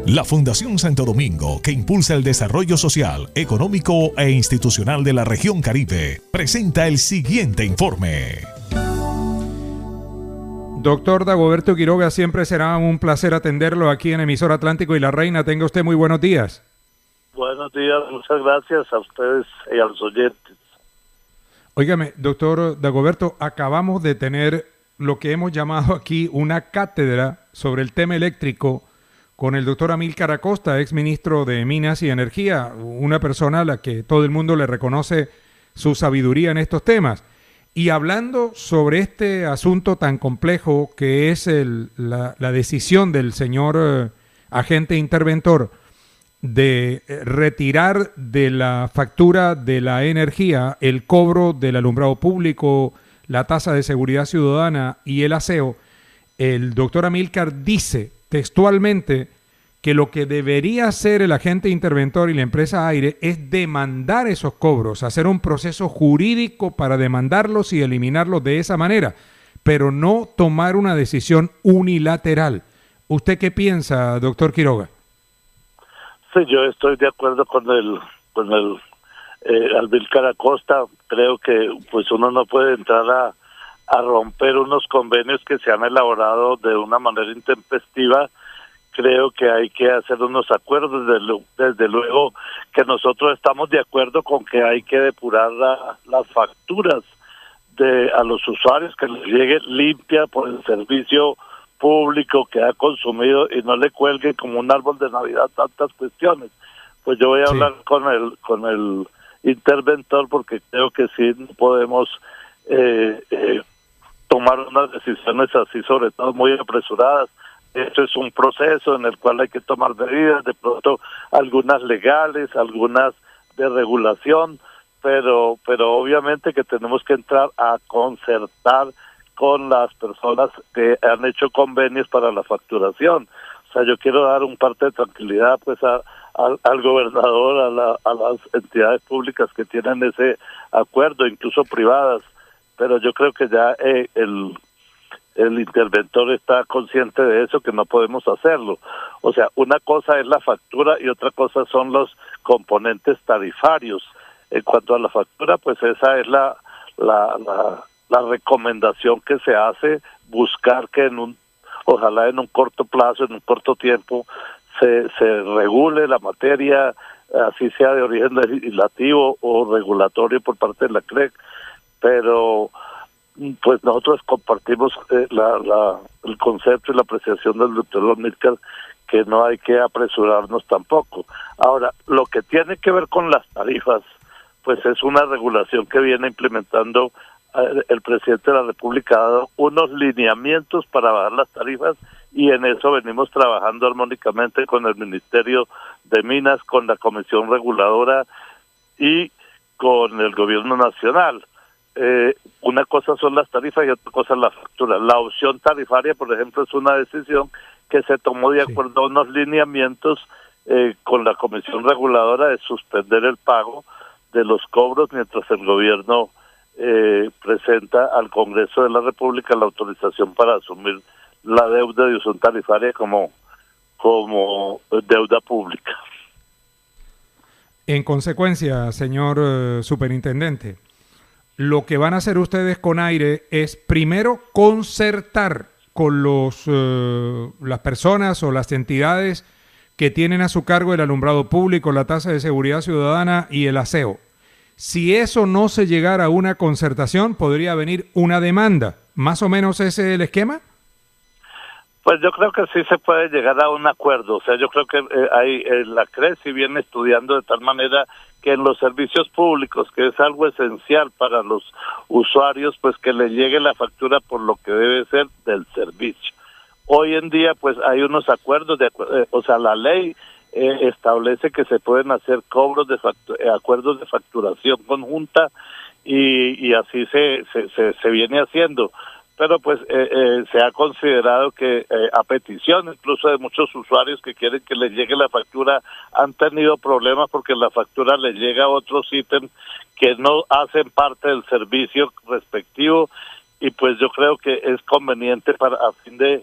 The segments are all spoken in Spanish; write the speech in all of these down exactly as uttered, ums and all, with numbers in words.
La Fundación Santo Domingo, que impulsa el desarrollo social, económico e institucional de la región Caribe, presenta el siguiente informe. Doctor Dagoberto Quiroga, siempre será un placer atenderlo aquí en Emisor Atlántico y La Reina. Tenga usted muy buenos días. Buenos días, muchas gracias a ustedes y a los oyentes. Óigame, doctor Dagoberto, acabamos de tener lo que hemos llamado aquí una cátedra sobre el tema eléctrico con el doctor Amílcar Acosta, ex ministro de Minas y Energía, una persona a la que todo el mundo le reconoce su sabiduría en estos temas. Y hablando sobre este asunto tan complejo que es el, la, la decisión del señor eh, agente interventor de retirar de la factura de la energía el cobro del alumbrado público, la tasa de seguridad ciudadana y el aseo, el doctor Amílcar dice textualmente que lo que debería hacer el agente interventor y la empresa Aire es demandar esos cobros, hacer un proceso jurídico para demandarlos y eliminarlos de esa manera, pero no tomar una decisión unilateral. ¿Usted qué piensa, doctor Quiroga? Sí, yo estoy de acuerdo con el con el eh, Amílcar Acosta. Creo que pues uno no puede entrar a, a romper unos convenios que se han elaborado de una manera intempestiva. Creo que hay que hacer unos acuerdos. Desde, desde luego que nosotros estamos de acuerdo con que hay que depurar la, las facturas de a los usuarios, que les llegue limpia por el servicio público que ha consumido y no le cuelgue como un árbol de Navidad tantas cuestiones. Pues yo voy a sí. hablar con el con el interventor, porque creo que sí podemos eh, eh, tomar unas decisiones así, sobre todo muy apresuradas. Esto es un proceso en el cual hay que tomar medidas, de pronto algunas legales, algunas de regulación, pero pero obviamente que tenemos que entrar a concertar con las personas que han hecho convenios para la facturación. O sea, yo quiero dar un parte de tranquilidad pues a, a, al gobernador, a, la, a las entidades públicas que tienen ese acuerdo, incluso privadas, pero yo creo que ya eh, el, el interventor está consciente de eso, que no podemos hacerlo. O sea, una cosa es la factura y otra cosa son los componentes tarifarios. En cuanto a la factura, pues esa es la la, la la recomendación que se hace, buscar que en un, ojalá en un corto plazo, en un corto tiempo, se, se regule la materia, así sea de origen legislativo o regulatorio por parte de la C R E C, pero pues nosotros compartimos eh, la, la, el concepto y la apreciación del doctor Amílcar, que no hay que apresurarnos tampoco. Ahora, lo que tiene que ver con las tarifas, pues es una regulación que viene implementando el presidente de la República. Ha dado unos lineamientos para bajar las tarifas y en eso venimos trabajando armónicamente con el Ministerio de Minas, con la Comisión Reguladora y con el Gobierno Nacional. Eh, una cosa son las tarifas y otra cosa es la factura. La opción tarifaria, por ejemplo, es una decisión que se tomó de acuerdo sí. a unos lineamientos eh, con la Comisión Reguladora de suspender el pago de los cobros mientras el gobierno Eh, presenta al Congreso de la República la autorización para asumir la deuda de uso tarifaria como, como deuda pública. En consecuencia, señor eh, superintendente, lo que van a hacer ustedes con Aire es primero concertar con los eh, las personas o las entidades que tienen a su cargo el alumbrado público, la tasa de seguridad ciudadana y el aseo. Si eso no se llegara a una concertación, podría venir una demanda. ¿Más o menos ese es el esquema? Pues yo creo que sí se puede llegar a un acuerdo. O sea, yo creo que eh, hay eh, la C R E C viene estudiando de tal manera que en los servicios públicos, que es algo esencial para los usuarios, pues que le llegue la factura por lo que debe ser del servicio. Hoy en día, pues hay unos acuerdos, de eh, o sea, la ley Eh, establece que se pueden hacer cobros de factu- eh, acuerdos de facturación conjunta y, y así se, se, se, se viene haciendo, pero pues eh, eh, se ha considerado que eh, a petición incluso de muchos usuarios que quieren que les llegue la factura han tenido problemas porque la factura les llega a otros ítems que no hacen parte del servicio respectivo, y pues yo creo que es conveniente para a fin de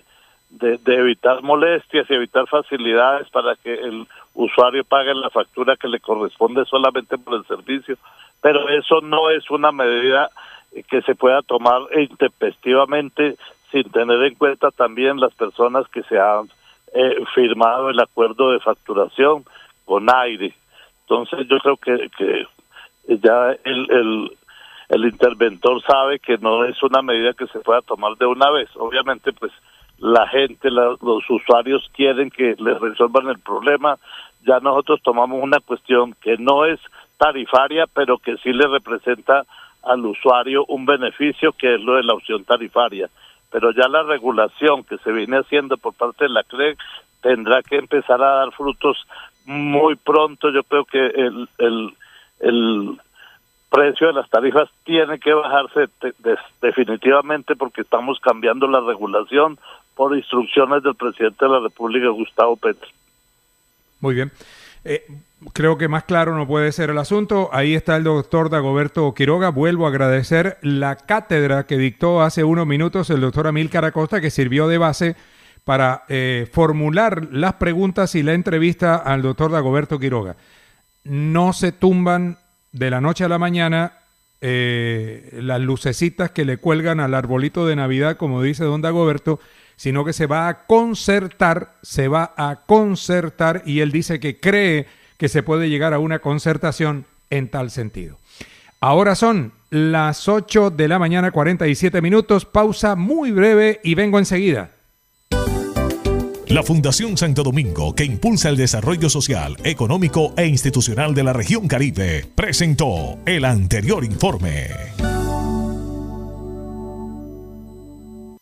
de, de evitar molestias y evitar facilidades para que el usuario pague la factura que le corresponde solamente por el servicio, pero eso no es una medida que se pueda tomar intempestivamente sin tener en cuenta también las personas que se han eh, firmado el acuerdo de facturación con aire. Entonces yo creo que, que ya el, el, el interventor sabe que no es una medida que se pueda tomar de una vez. Obviamente pues la gente, la, los usuarios quieren que les resuelvan el problema. Ya nosotros tomamos una cuestión que no es tarifaria, pero que sí le representa al usuario un beneficio, que es lo de la opción tarifaria. Pero ya la regulación que se viene haciendo por parte de la C R E C tendrá que empezar a dar frutos muy pronto. Yo creo que el, el, el precio de las tarifas tiene que bajarse de, de, definitivamente, porque estamos cambiando la regulación por instrucciones del presidente de la República, Gustavo Petro. Muy bien. Eh, creo que más claro no puede ser el asunto. Ahí está el doctor Dagoberto Quiroga. Vuelvo a agradecer la cátedra que dictó hace unos minutos el doctor Amílcar Acosta, que sirvió de base para eh, formular las preguntas y la entrevista al doctor Dagoberto Quiroga. No se tumban de la noche a la mañana eh, las lucecitas que le cuelgan al arbolito de Navidad, como dice don Dagoberto, sino que se va a concertar, se va a concertar, y él dice que cree que se puede llegar a una concertación en tal sentido. Ahora son las ocho de la mañana, cuarenta y siete minutos, pausa muy breve y vengo enseguida. La Fundación Santo Domingo, que impulsa el desarrollo social, económico e institucional de la región Caribe, presentó el anterior informe.